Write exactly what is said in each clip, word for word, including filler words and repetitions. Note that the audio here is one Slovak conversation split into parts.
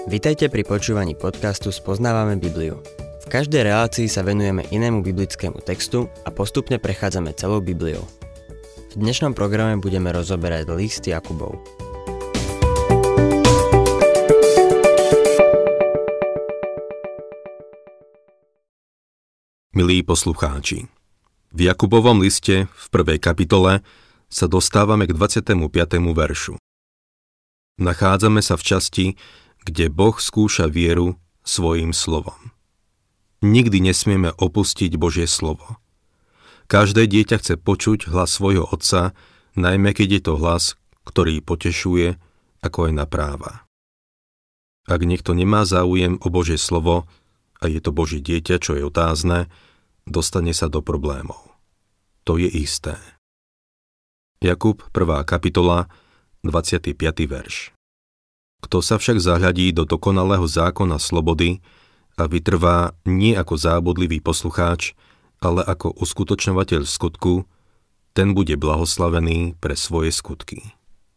Vitajte pri počúvaní podcastu Spoznávame Bibliu. V každej relácii sa venujeme inému biblickému textu a postupne prechádzame celou Bibliou. V dnešnom programe budeme rozoberať list Jakubov. Milí poslucháči, v Jakubovom liste v prvej kapitole sa dostávame k dvadsiatemu piatemu veršu. Nachádzame sa v časti, kde Boh skúša vieru svojím slovom. Nikdy nesmieme opustiť Božie slovo. Každé dieťa chce počuť hlas svojho otca, najmä keď je to hlas, ktorý potešuje, ako aj napráva. Ak niekto nemá záujem o Božie slovo, a je to Božie dieťa, čo je otázne, dostane sa do problémov. To je isté. Jakub, prvá kapitola, dvadsiaty piaty verš. Kto sa však zahľadí do dokonalého zákona slobody a vytrvá nie ako zábudlivý poslucháč, ale ako uskutočňovateľ skutku, ten bude blahoslavený pre svoje skutky.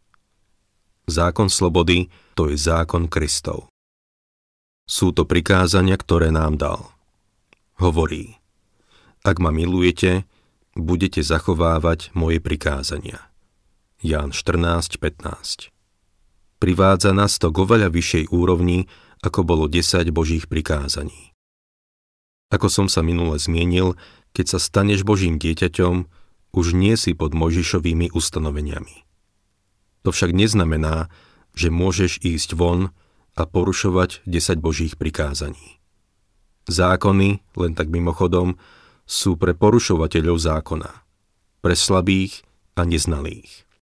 Zákon slobody, to je zákon Kristov. Sú to prikázania, ktoré nám dal. Hovorí: ak ma milujete, budete zachovávať moje prikázania. Ján štrnásť pätnásť. Privádza nás to k oveľa vyššej úrovni, ako bolo desať Božích prikázaní. Ako som sa minule zmienil, keď sa staneš Božím dieťaťom, už nie si pod Mojžišovými ustanoveniami. To však neznamená, že môžeš ísť von a porušovať desať Božích prikázaní. Zákony, len tak mimochodom, sú pre porušovateľov zákona, pre slabých a neznalých.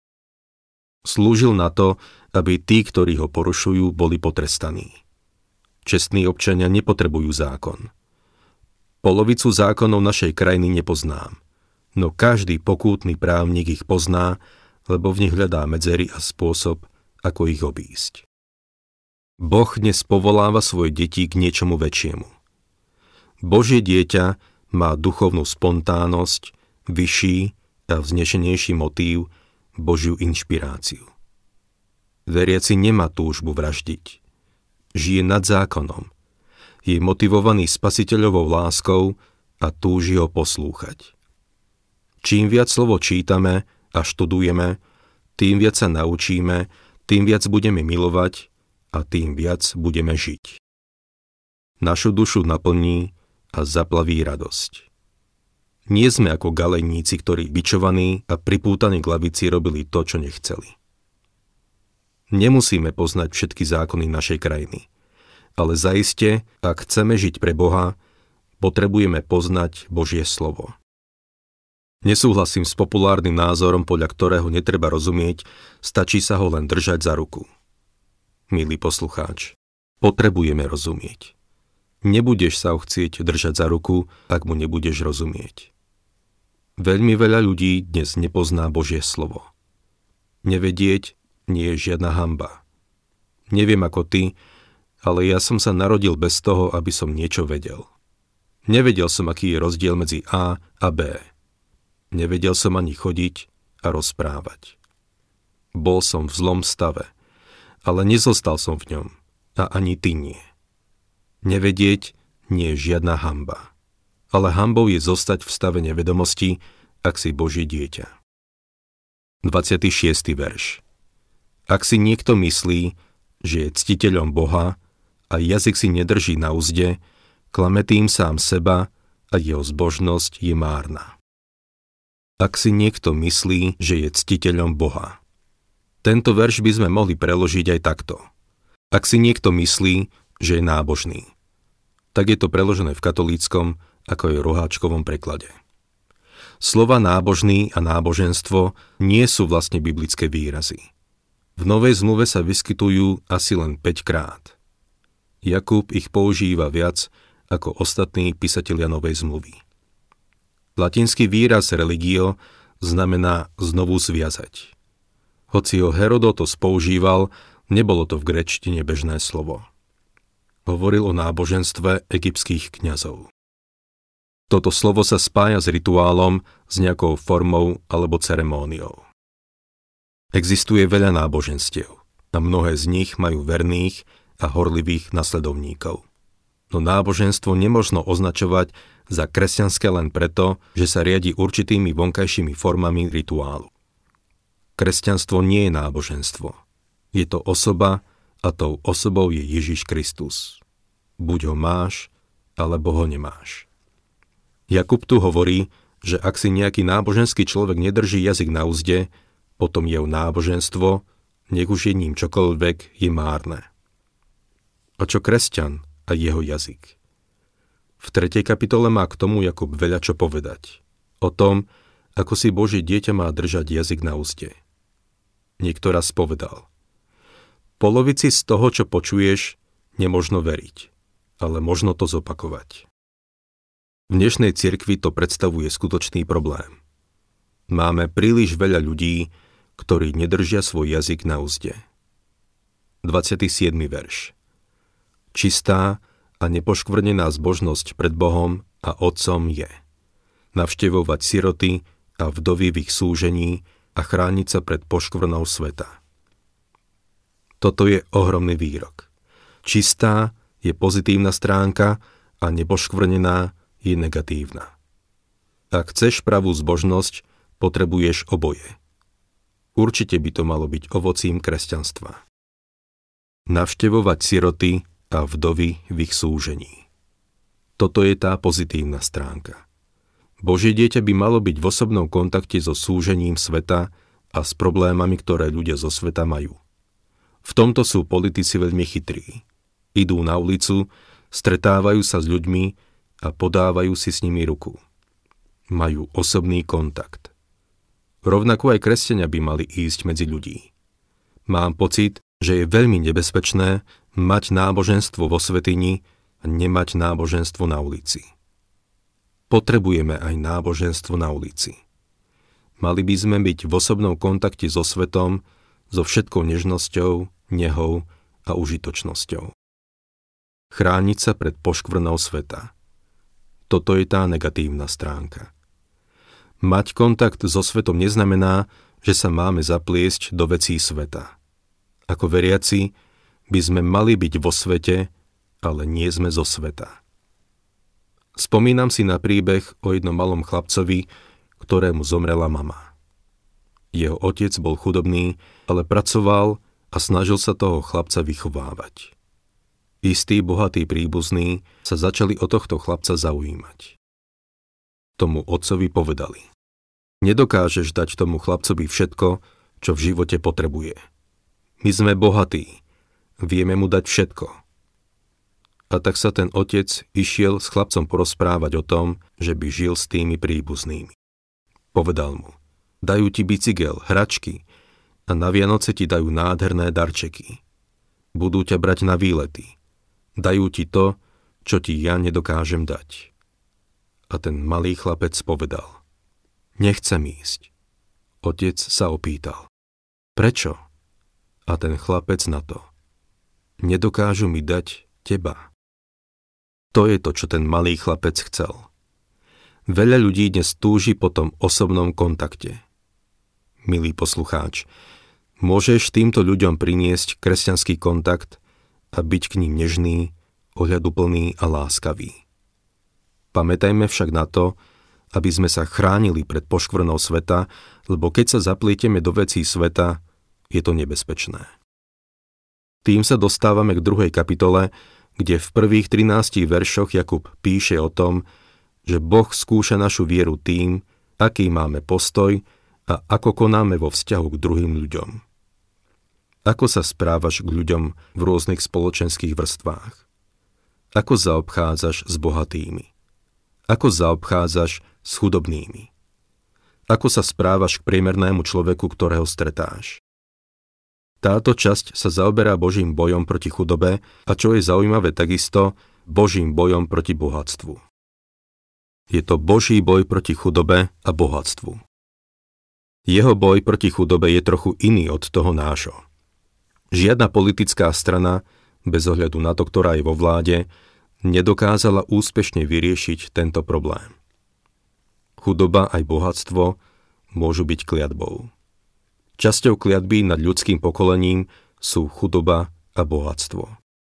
Slúžil na to, aby tí, ktorí ho porušujú, boli potrestaní. Čestní občania nepotrebujú zákon. Polovicu zákonov našej krajiny nepoznám, no každý pokútny právnik ich pozná, lebo v nich hľadá medzery a spôsob, ako ich obísť. Boh dnes povoláva svoje deti k niečomu väčšiemu. Božie dieťa má duchovnú spontánnosť, vyšší a vznešenejší motív, Božiu inšpiráciu. Veriaci nemá túžbu vraždiť. Žije nad zákonom. Je motivovaný spasiteľovou láskou a túži ho poslúchať. Čím viac slovo čítame a študujeme, tým viac sa naučíme, tým viac budeme milovať a tým viac budeme žiť. Našu dušu naplní a zaplaví radosť. Nie sme ako galejníci, ktorí bičovaní a pripútaní k lavici robili to, čo nechceli. Nemusíme poznať všetky zákony našej krajiny, ale zaiste, ak chceme žiť pre Boha, potrebujeme poznať Božie slovo. Nesúhlasím s populárnym názorom, podľa ktorého netreba rozumieť, stačí sa ho len držať za ruku. Milý poslucháč, potrebujeme rozumieť. Nebudeš sa ho chcieť držať za ruku, ak mu nebudeš rozumieť. Veľmi veľa ľudí dnes nepozná Božie slovo. Nevedieť nie je žiadna hanba. Neviem ako ty, ale ja som sa narodil bez toho, aby som niečo vedel. Nevedel som, aký je rozdiel medzi A a B. Nevedel som ani chodiť a rozprávať. Bol som v zlom stave, ale nezostal som v ňom a ani ty nie. Nevedieť nie je žiadna hanba. Ale hanbou je zostať v stave nevedomosti, ak si Božie dieťa. dvadsiaty šiesty verš. Ak si niekto myslí, že je ctiteľom Boha a jazyk si nedrží na uzde, klame tým sám seba a jeho zbožnosť je márna. Ak si niekto myslí, že je ctiteľom Boha. Tento verš by sme mohli preložiť aj takto. Ak si niekto myslí, že je nábožný. Tak je to preložené v katolíckom ako je roháčkovom preklade. Slova nábožný a náboženstvo nie sú vlastne biblické výrazy. V Novej zmluve sa vyskytujú asi len päť krát. Jakub ich používa viac ako ostatní písatelia Novej zmluvy. Latinský výraz religio znamená znovu zviazať. Hoci ho Herodotos používal, nebolo to v gréčtine bežné slovo. Hovoril o náboženstve egyptských kňazov. Toto slovo sa spája s rituálom, s nejakou formou alebo ceremóniou. Existuje veľa náboženstiev a mnohé z nich majú verných a horlivých nasledovníkov. No náboženstvo nemožno označovať za kresťanské len preto, že sa riadi určitými vonkajšími formami rituálu. Kresťanstvo nie je náboženstvo. Je to osoba a tou osobou je Ježiš Kristus. Buď ho máš, alebo ho nemáš. Jakub tu hovorí, že ak si nejaký náboženský človek nedrží jazyk na uzde, potom jeho náboženstvo, nech už je ním čokoľvek, je márne. A čo kresťan a jeho jazyk? V tretej kapitole má k tomu Jakub veľa čo povedať. O tom, ako si Božie dieťa má držať jazyk na úste. Niekto raz povedal: polovici z toho, čo počuješ, nemožno veriť, ale možno to zopakovať. V dnešnej cirkvi to predstavuje skutočný problém. Máme príliš veľa ľudí, ktorí nedržia svoj jazyk na úzde. dvadsiaty siedmy verš. Čistá a nepoškvrnená zbožnosť pred Bohom a Otcom je navštevovať siroty a vdovy v ich súžení a chrániť sa pred poškvrnou sveta. Toto je ohromný výrok. Čistá je pozitívna stránka a nepoškvrnená je negatívna. Ak chceš pravú zbožnosť, potrebuješ oboje. Určite by to malo byť ovocím kresťanstva. Navštevovať siroty a vdovy v ich súžení. Toto je tá pozitívna stránka. Božie dieťa by malo byť v osobnom kontakte so súžením sveta a s problémami, ktoré ľudia zo sveta majú. V tomto sú politici veľmi chytrí. Idú na ulicu, stretávajú sa s ľuďmi a podávajú si s nimi ruku. Majú osobný kontakt. Rovnako aj kresťania by mali ísť medzi ľudí. Mám pocit, že je veľmi nebezpečné mať náboženstvo vo svätyni a nemať náboženstvo na ulici. Potrebujeme aj náboženstvo na ulici. Mali by sme byť v osobnom kontakte so svetom, so všetkou nežnosťou, nehou a užitočnosťou. Chrániť sa pred poškvrnou sveta. Toto je tá negatívna stránka. Mať kontakt so svetom neznamená, že sa máme zapliesť do vecí sveta. Ako veriaci by sme mali byť vo svete, ale nie sme zo sveta. Spomínam si na príbeh o jednom malom chlapcovi, ktorému zomrela mama. Jeho otec bol chudobný, ale pracoval a snažil sa toho chlapca vychovávať. Istí bohatí príbuzní sa začali o tohto chlapca zaujímať. Tomu otcovi povedali: nedokážeš dať tomu chlapcovi všetko, čo v živote potrebuje. My sme bohatí, vieme mu dať všetko. A tak sa ten otec išiel s chlapcom porozprávať o tom, že by žil s tými príbuznými. Povedal mu: dajú ti bicykel, hračky a na Vianoce ti dajú nádherné darčeky. Budú ťa brať na výlety. Dajú ti to, čo ti ja nedokážem dať. A ten malý chlapec povedal: nechcem ísť. Otec sa opýtal: prečo? A ten chlapec na to: nedokážu mi dať teba. To je to, čo ten malý chlapec chcel. Veľa ľudí dnes túži po tom osobnom kontakte. Milý poslucháč, môžeš týmto ľuďom priniesť kresťanský kontakt a byť k ním nežný, ohľaduplný a láskavý. Pamätajme však na to, aby sme sa chránili pred poškvrnou sveta, lebo keď sa zaplieteme do vecí sveta, je to nebezpečné. Tým sa dostávame k druhej kapitole, kde v prvých trinástich veršoch Jakub píše o tom, že Boh skúša našu vieru tým, aký máme postoj a ako konáme vo vzťahu k druhým ľuďom. Ako sa správaš k ľuďom v rôznych spoločenských vrstvách? Ako zaobchádzaš s bohatými? Ako zaobchádzaš s chudobnými? Ako sa správaš k priemernému človeku, ktorého stretáš? Táto časť sa zaoberá Božím bojom proti chudobe a čo je zaujímavé takisto, Božím bojom proti bohatstvu. Je to Boží boj proti chudobe a bohatstvu. Jeho boj proti chudobe je trochu iný od toho nášho. Žiadna politická strana, bez ohľadu na to, ktorá je vo vláde, nedokázala úspešne vyriešiť tento problém. Chudoba aj bohatstvo môžu byť kliatbou. Časťou kliatby nad ľudským pokolením sú chudoba a bohatstvo.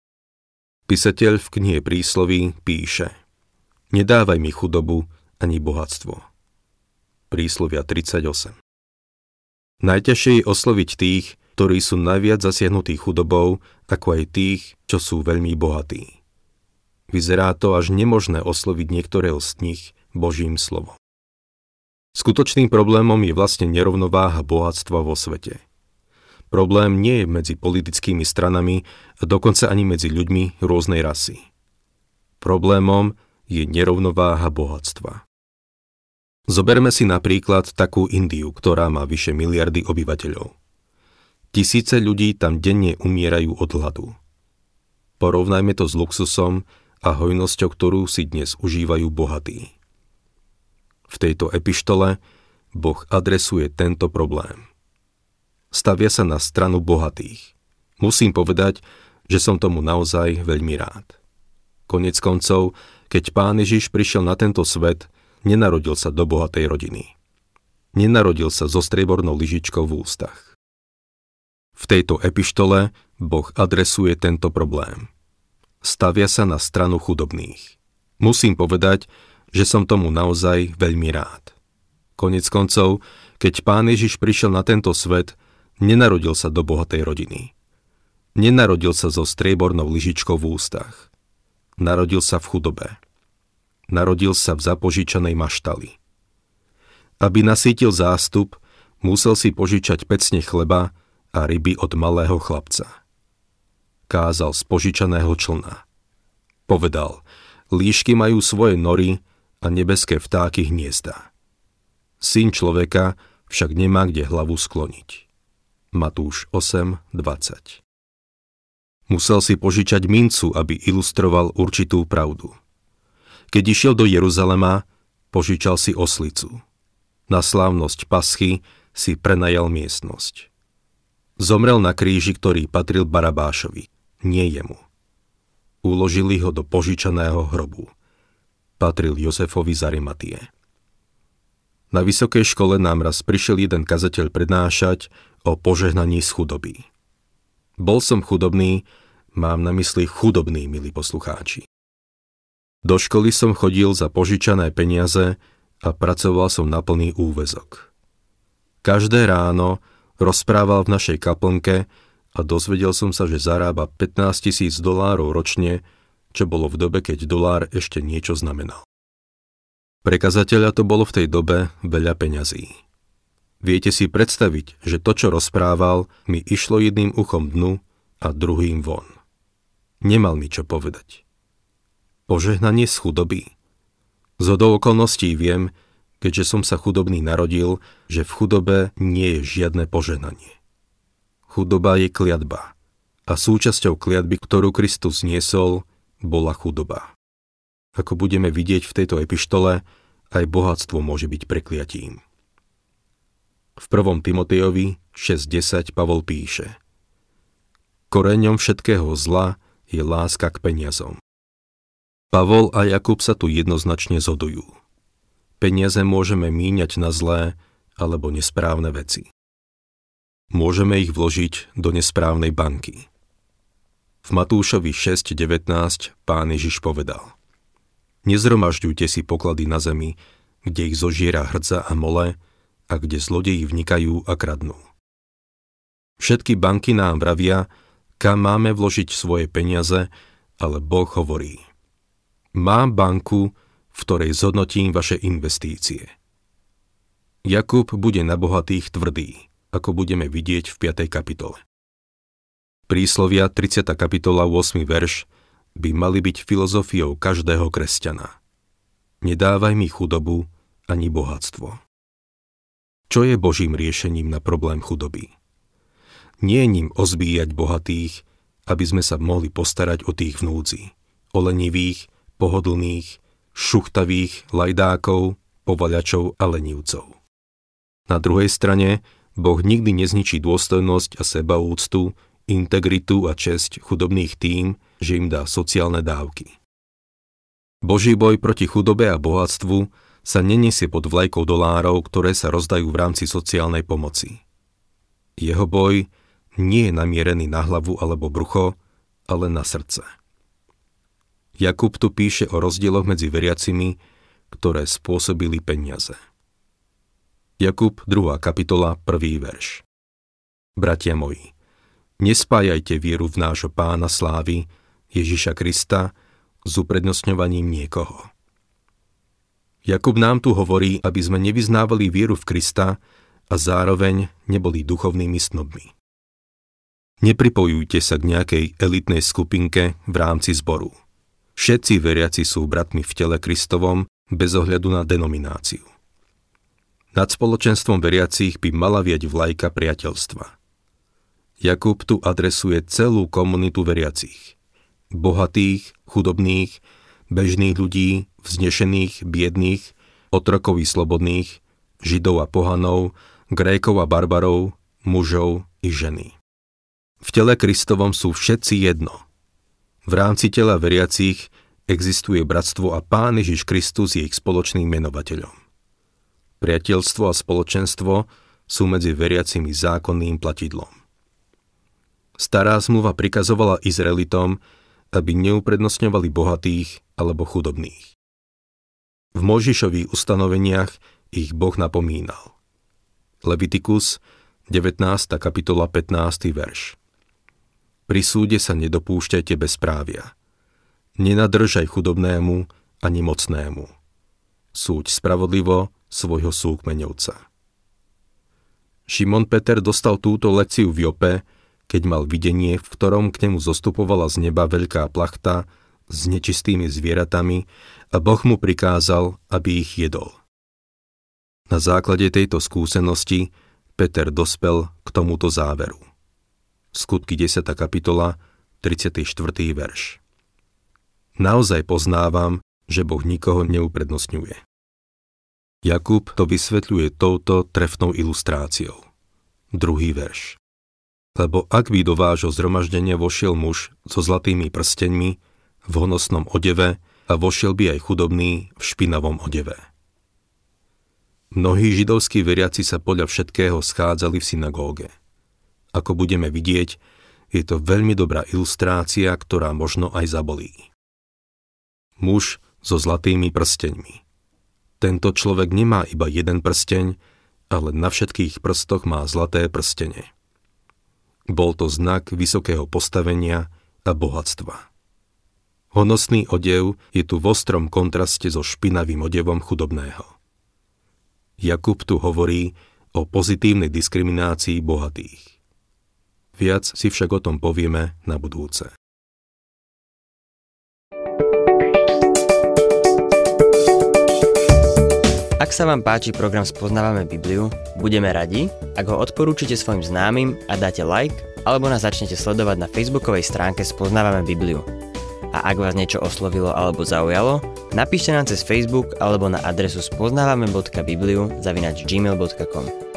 Písateľ v knihe Prísloví píše: Nedávaj mi chudobu ani bohatstvo. Príslovia tridsaťosem. Najťažšie je osloviť tých, ktorí sú najviac zasiahnutí chudobou, ako aj tých, čo sú veľmi bohatí. Vyzerá to až nemožné osloviť niektorého z nich Božím slovom. Skutočným problémom je vlastne nerovnováha bohatstva vo svete. Problém nie je medzi politickými stranami a dokonca ani medzi ľuďmi rôznej rasy. Problémom je nerovnováha bohatstva. Zoberme si napríklad takú Indiu, ktorá má vyše miliardy obyvateľov. Tisíce ľudí tam denne umierajú od hladu. Porovnajme to s luxusom a hojnosťou, ktorú si dnes užívajú bohatí. V tejto epištole Boh adresuje tento problém. Stavia sa na stranu bohatých. Musím povedať, že som tomu naozaj veľmi rád. Koniec koncov, keď Pán Ježiš prišiel na tento svet, nenarodil sa do bohatej rodiny. Nenarodil sa so striebornou lyžičkou v ústach. V tejto epištole Boh adresuje tento problém. Stavia sa na stranu chudobných. Musím povedať, že som tomu naozaj veľmi rád. Koniec koncov, keď Pán Ježiš prišiel na tento svet, nenarodil sa do bohatej rodiny. Nenarodil sa so striebornou lyžičkou v ústach. Narodil sa v chudobe. Narodil sa v zapožičanej maštali. Aby nasýtil zástup, musel si požičať pecne chleba a ryby od malého chlapca. Kázal z požičaného člna. Povedal: líšky majú svoje nory a nebeské vtáky hniezda. Syn človeka však nemá kde hlavu skloniť. Matúš osem dvadsať. Musel si požičať mincu, aby ilustroval určitú pravdu. Keď išiel do Jeruzalema, požičal si oslicu. Na slávnosť Paschy si prenajal miestnosť. Zomrel na kríži, ktorý patril Barabášovi, nie jemu. Uložili ho do požičaného hrobu. Patril Jozefovi z Arimatie. Na vysokej škole nám raz prišiel jeden kazateľ prednášať o požehnaní z chudoby. Bol som chudobný, mám na mysli chudobný, milí poslucháči. Do školy som chodil za požičané peniaze a pracoval som na plný úväzok. Každé ráno rozprával v našej kaplnke a dozvedel som sa, že zarába pätnásť tisíc dolárov ročne, čo bolo v dobe, keď dolár ešte niečo znamenal. Pre kazateľa to bolo v tej dobe veľa peňazí. Viete si predstaviť, že to, čo rozprával, mi išlo jedným uchom dnu a druhým von. Nemal mi čo povedať. Požehnanie z chudoby. Zhodou okolností viem, keďže som sa chudobný narodil, že v chudobe nie je žiadne požehnanie. Chudoba je kliatba a súčasťou kliatby, ktorú Kristus niesol, bola chudoba. Ako budeme vidieť v tejto epištole, aj bohatstvo môže byť prekliatím. V prvom Timotejovi šesť desať Pavol píše: Koreňom všetkého zla je láska k peniazom. Pavol a Jakub sa tu jednoznačne zhodujú. Peniaze môžeme míňať na zlé alebo nesprávne veci. Môžeme ich vložiť do nesprávnej banky. V Matúšovi šesť devätnásť Pán Ježiš povedal: Nezhromažďujte si poklady na zemi, kde ich zožiera hrdza a mole a kde zlodeji vnikajú a kradnú. Všetky banky nám vravia, kam máme vložiť svoje peniaze, ale Boh hovorí: Mám banku, v ktorej zhodnotím vaše investície. Jakub bude na bohatých tvrdý, ako budeme vidieť v piatej kapitole. Príslovia tridsiata kapitola ôsmy verš by mali byť filozofiou každého kresťana. Nedávaj mi chudobu ani bohatstvo. Čo je Božím riešením na problém chudoby? Nie je ním ozbíjať bohatých, aby sme sa mohli postarať o tých v núdzi, o lenivých, pohodlných, šuchtavých lajdákov, povaľačov a lenivcov. Na druhej strane, Boh nikdy nezničí dôstojnosť a sebaúctu, integritu a česť chudobných tým, že im dá sociálne dávky. Boží boj proti chudobe a bohatstvu sa neniesie pod vlajkou dolárov, ktoré sa rozdajú v rámci sociálnej pomoci. Jeho boj nie je namierený na hlavu alebo brucho, ale na srdce. Jakub tu píše o rozdieloch medzi veriacimi, ktoré spôsobili peniaze. Jakub, druhá kapitola, prvý verš. Bratia moji, nespájajte vieru v nášho Pána slávy, Ježiša Krista, s uprednostňovaním niekoho. Jakub nám tu hovorí, aby sme nevyznávali vieru v Krista a zároveň neboli duchovnými snobmi. Nepripojujte sa k nejakej elitnej skupinke v rámci zboru. Všetci veriaci sú bratmi v tele Kristovom bez ohľadu na denomináciu. Nad spoločenstvom veriacich by mala vieť vlajka priateľstva. Jakub tu adresuje celú komunitu veriacich. Bohatých, chudobných, bežných ľudí, vznešených, biedných, otrokov i slobodných, židov a pohanov, Grékov a barbarov, mužov i ženy. V tele Kristovom sú všetci jedno. V rámci tela veriacich existuje bratstvo a Pán Ježiš Kristus je ich spoločným menovateľom. Priateľstvo a spoločenstvo sú medzi veriacimi zákonným platidlom. Stará zmluva prikazovala Izraelitom, aby neuprednostňovali bohatých alebo chudobných. V Mojžišových ustanoveniach ich Boh napomínal. Levitikus, devätnásta kapitola, pätnásty verš. Pri súde sa nedopúšťajte bezprávia. Nenadržaj chudobnému ani mocnému. Súď spravodlivo svojho súkmeňovca. Šimon Peter dostal túto lekciu v Jope, keď mal videnie, v ktorom k nemu zostupovala z neba veľká plachta s nečistými zvieratami a Boh mu prikázal, aby ich jedol. Na základe tejto skúsenosti Peter dospel k tomuto záveru. Skutky desiata kapitola, tridsiaty štvrtý verš. Naozaj poznávam, že Boh nikoho neuprednostňuje. Jakub to vysvetľuje touto trefnou ilustráciou. Druhý verš. Lebo ak by do vášho zhromaždenia vošiel muž so zlatými prsteňmi v honosnom odeve a vošiel by aj chudobný v špinavom odeve. Mnohí židovskí veriaci sa podľa všetkého schádzali v synagóge. Ako budeme vidieť, je to veľmi dobrá ilustrácia, ktorá možno aj zabolí. Muž so zlatými prsteňmi. Tento človek nemá iba jeden prsteň, ale na všetkých prstoch má zlaté prstene. Bol to znak vysokého postavenia a bohatstva. Honosný odev je tu v ostrom kontraste so špinavým odevom chudobného. Jakub tu hovorí o pozitívnej diskriminácii bohatých. Viac si však o tom povieme na budúce. Ak sa vám páči program Spoznávame Bibliu, budeme radi, ak ho odporúčite svojim známym a dáte like, alebo nás začnete sledovať na facebookovej stránke Spoznávame Bibliu. A ak vás niečo oslovilo alebo zaujalo, napíšte nám cez Facebook alebo na adresu spoznávame bodka bibliu zavináč gmail bodka com.